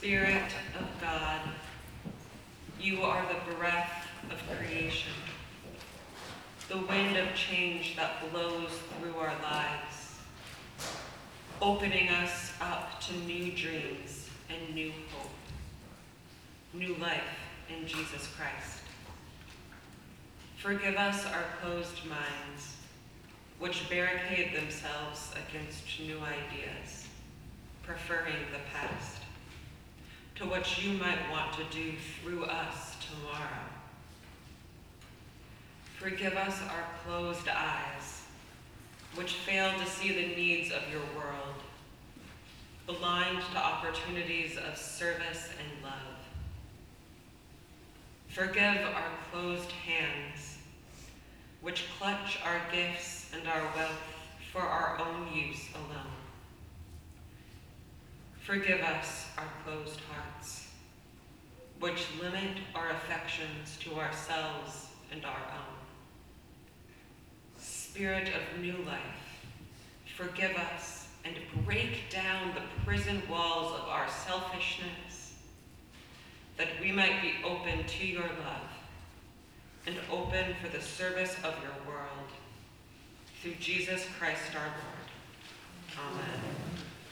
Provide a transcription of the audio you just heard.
Spirit of God, you are the breath of creation, the wind of change that blows through our lives, opening us up to new dreams and new hope, new life in Jesus Christ. Forgive us our closed minds, which barricade themselves against new ideas, preferring the past, to what you might want to do through us tomorrow. Forgive us our closed eyes, which fail to see the needs of your world, blind to opportunities of service and love. Forgive our closed hands, which clutch our gifts and our wealth for our own use alone. Forgive us our closed hearts, which limit our affections to ourselves and our own. Spirit of new life, forgive us and break down the prison walls of our selfishness, that we might be open to your love and open for the service of your world. Through Jesus Christ our Lord. Amen.